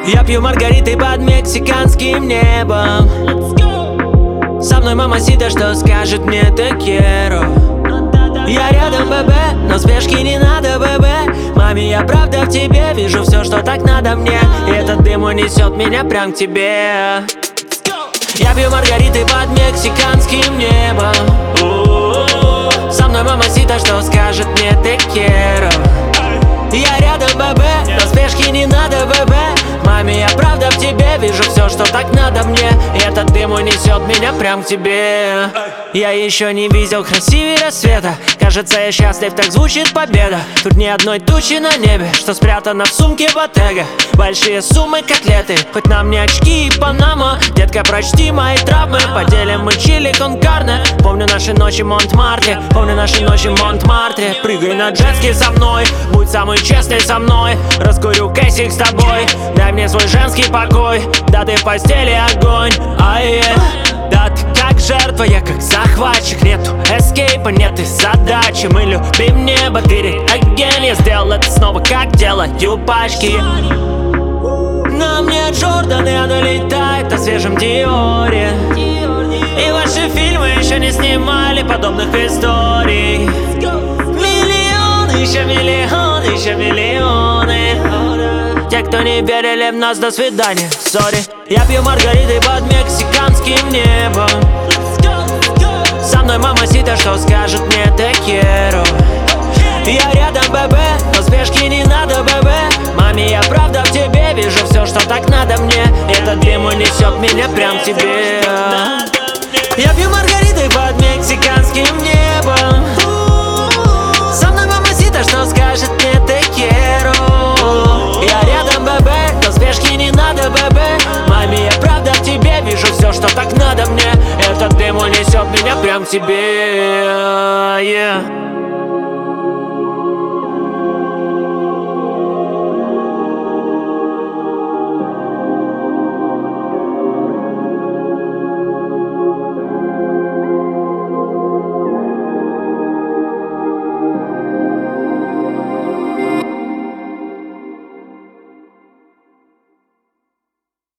Я пью маргариты под мексиканским небом. Со мной мамасита, что скажет мне te quiero. Я рядом, бебе, но спешки не надо, бебе. Маме, я правда в тебе вижу все, что так надо мне. И этот дым унесет меня прям к тебе. Я пью маргариты под мексиканским небом. Со мной мамасита, что скажет мне te quiero. Я рядом, бебе, но спешки не надо, бебе. Маме, я правда в тебе вижу все, что так надо мне. И этот дым унесет меня прям к тебе. Я еще не видел красивее рассвета. Кажется, я счастлив, так звучит победа. Тут ни одной тучи на небе, что спрятано в сумке Bottega. Большие суммы, котлеты, хоть нам не очки и Панама. Детка, прочти мои травмы, поделим мы чили кон карне. Помню наши ночи в Монтмартре, помню наши ночи в Монтмартре. Прыгай на джетски со мной, будь самый честный со мной. Раскурю кейсик с тобой, дай мне свой женский покой. Да ты в постели огонь, да ты как жертва, я как захватчик. Нету эскейпа, нет и задачи. Мы любим небо, ты again. Я сделал это снова, как делают пачки. На мне Джорданы, оно летает на свежем Диоре. И ваши фильмы еще не снимали подобных историй. Миллионы, еще миллионы, еще миллионы. Те, кто не верили в нас, до свидания, сори. Я пью маргариты под мексиканским небом. Со мной мамасита, что скажет мне te quiero. Я рядом, бебе, но спешки не надо, бебе. Маме, я правда в тебе вижу все, что так надо мне. Этот дым унесет меня прям к тебе. Я пью маргариты под мексиканским небом. Со мной мамасита, что скажет мне te quiero. Я рядом, бебе, но спешки не надо, бебе. Маме, я правда в тебе вижу все, что так надо мне. Этот дым унесет меня прям к тебе.